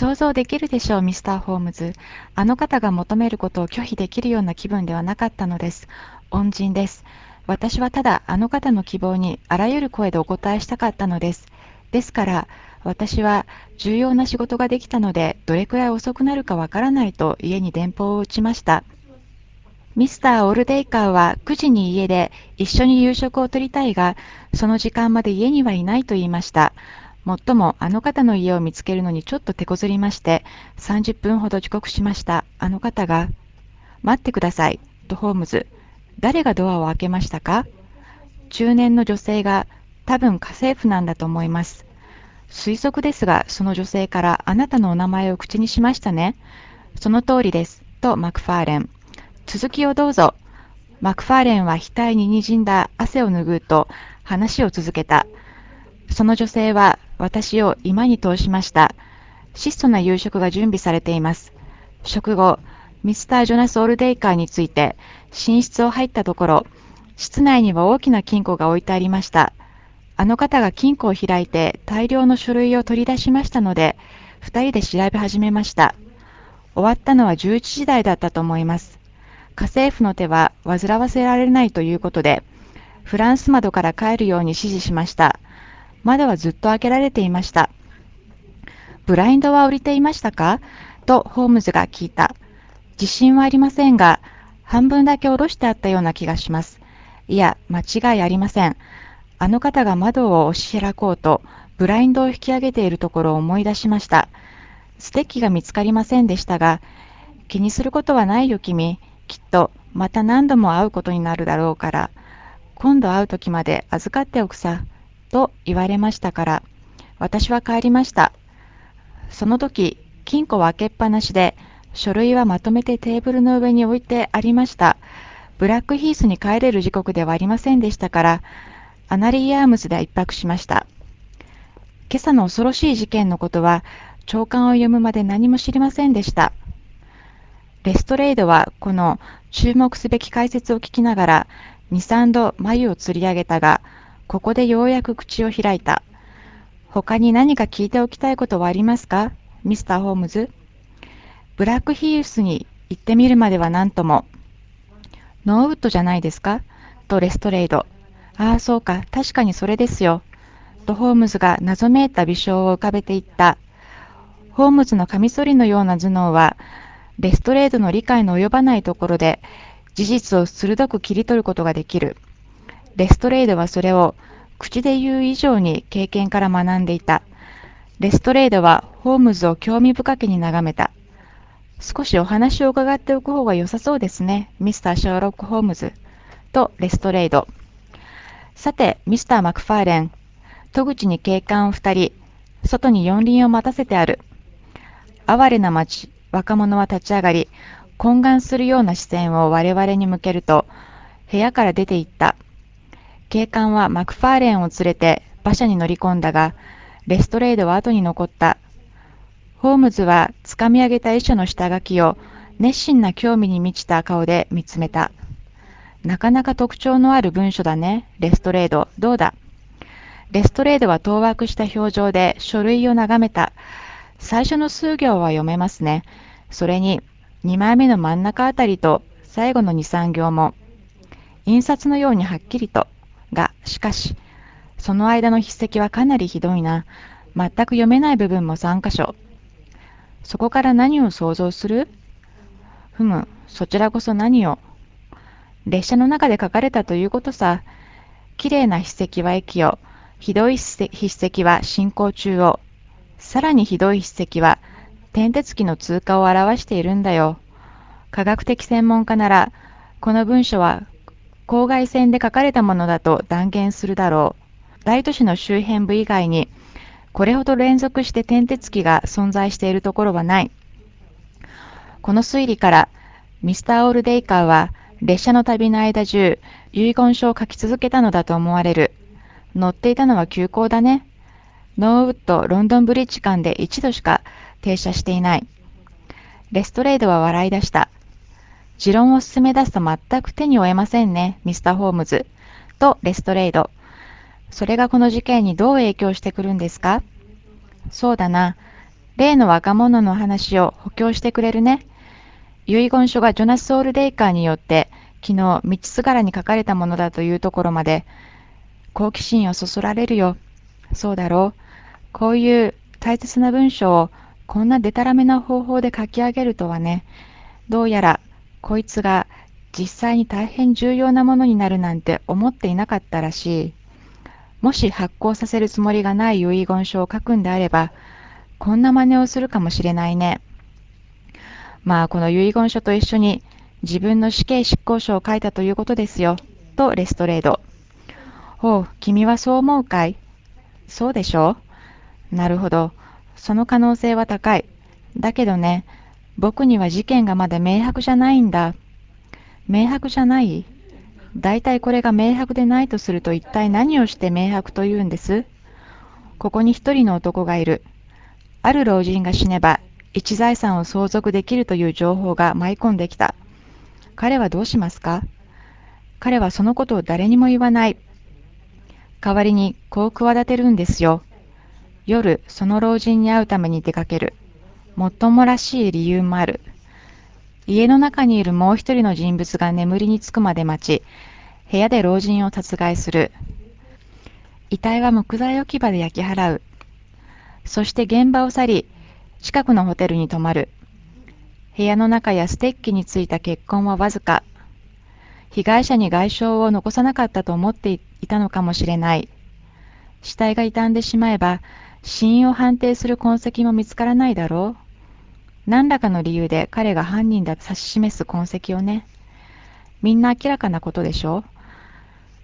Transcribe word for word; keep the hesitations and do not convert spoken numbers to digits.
想像できるでしょう、ミスター・ホームズ。あの方が求めることを拒否できるような気分ではなかったのです。恩人です。私はただあの方の希望にあらゆる声でお答えしたかったのです。ですから、私は重要な仕事ができたので、どれくらい遅くなるかわからないと家に電報を打ちました。ミスター・オルデイカーはくじに家で一緒に夕食をとりたいが、その時間まで家にはいないと言いました。もっともあの方の家を見つけるのにちょっと手こずりまして、さんじゅっぷんほど遅刻しました。あの方が、待ってください、とホームズ。誰がドアを開けましたか？中年の女性が、多分家政婦なんだと思います。推測ですが、その女性からあなたのお名前を口にしましたね。その通りです、とマクファーレン。続きをどうぞ。マクファーレンは額ににじんだ汗を拭うと話を続けた。その女性は私を居間に通しました。質素な夕食が準備されています。食後、ミスター・ジョナス・オルデイカーについて寝室を入ったところ、室内には大きな金庫が置いてありました。あの方が金庫を開いて大量の書類を取り出しましたので、二人で調べ始めました。終わったのはじゅういちじ台だったと思います。家政婦の手は煩わせられないということで、フランス窓から帰るように指示しました。窓はずっと開けられていました。ブラインドは降りていましたかとホームズが聞いた。自信はありませんが、半分だけ下ろしてあったような気がします。いや、間違いありません。あの方が窓を押し開こうと、ブラインドを引き上げているところを思い出しました。ステッキが見つかりませんでしたが、気にすることはないよ君。きっとまた何度も会うことになるだろうから、今度会う時まで預かっておくさ、と言われましたから、私は帰りました。その時、金庫は開けっぱなしで、書類はまとめてテーブルの上に置いてありました。ブラックヒースに帰れる時刻ではありませんでしたから、アナリーアームズで一泊しました。今朝の恐ろしい事件のことは、朝刊を読むまで何も知りませんでした。レストレイドはこの注目すべき解説を聞きながら、に、さんど眉をつり上げたが、ここでようやく口を開いた。他に何か聞いておきたいことはありますか、ミスター・ホームズ。ブラックヒースに行ってみるまでは何とも。ノーウッドじゃないですか、とレストレイド。ああ、そうか、確かにそれですよ。とホームズが謎めいた微笑を浮かべていった。ホームズのカミソリのような頭脳は、レストレードの理解の及ばないところで、事実を鋭く切り取ることができる。レストレードはそれを口で言う以上に経験から学んでいた。レストレードはホームズを興味深げに眺めた。少しお話を伺っておく方が良さそうですね、ミスター・シャーロック・ホームズ。とレストレード。さて、ミスター・マクファーレン。戸口に警官を二人、外に四輪を待たせてある。哀れな町、若者は立ち上がり、懇願するような視線を我々に向けると、部屋から出て行った。警官はマクファーレンを連れて馬車に乗り込んだが、レストレードは後に残った。ホームズはつかみ上げた遺書の下書きを熱心な興味に満ちた顔で見つめた。なかなか特徴のある文書だね、レストレード、どうだ。レストレードは当惑した表情で書類を眺めた。最初の数行は読めますね。それににまいめの真ん中あたりと最後のに、さん行も。印刷のようにはっきりと。が、しかし、その間の筆跡はかなりひどいな。全く読めない部分もさん箇所。そこから何を想像する？ふむ、そちらこそ何を。列車の中で書かれたということさ。きれいな筆跡は駅を、ひどい筆跡は進行中を、さらにひどい筆跡は転轍機の通過を表しているんだよ。科学的専門家なら、この文書は郊外線で書かれたものだと断言するだろう。大都市の周辺部以外に、これほど連続して転轍機が存在しているところはない。この推理から、ミスター・オールデイカーは列車の旅の間中、遺言書を書き続けたのだと思われる。乗っていたのは急行だね。ノーウッド・ロンドンブリッジ間で一度しか停車していない。レストレードは笑い出した。持論を進め出すと全く手に負えませんね、ミスター・ホームズ。とレストレード。それがこの事件にどう影響してくるんですか？そうだな。 例の若者の話を補強してくれるね。遺言書がジョナス・オールデイカーによって昨日道すがらに書かれたものだというところまで好奇心をそそられるよ。そうだろう。こういう大切な文章をこんなデタラメな方法で書き上げるとはね。どうやらこいつが実際に大変重要なものになるなんて思っていなかったらしい。もし発行させるつもりがない遺言書を書くんであれば、こんな真似をするかもしれないね。まあこの遺言書と一緒に自分の死刑執行書を書いたということですよ、とレストレード。ほう、君はそう思うかい？そうでしょう？なるほど。その可能性は高い。だけどね、僕には事件がまだ明白じゃないんだ。明白じゃない？だいたいこれが明白でないとすると一体何をして明白というんです？ここに一人の男がいる。ある老人が死ねば一財産を相続できるという情報が舞い込んできた。彼はどうしますか？彼はそのことを誰にも言わない。代わりにこう企てるんですよ。夜、その老人に会うために出かける。もっともらしい理由もある。家の中にいるもう一人の人物が眠りにつくまで待ち、部屋で老人を殺害する。遺体は木材置き場で焼き払う。そして現場を去り、近くのホテルに泊まる。部屋の中やステッキについた血痕はわずか。被害者に外傷を残さなかったと思っていたのかもしれない。死体が傷んでしまえば、死因を判定する痕跡も見つからないだろう。何らかの理由で彼が犯人だと指し示す痕跡をね。みんな明らかなことでしょう。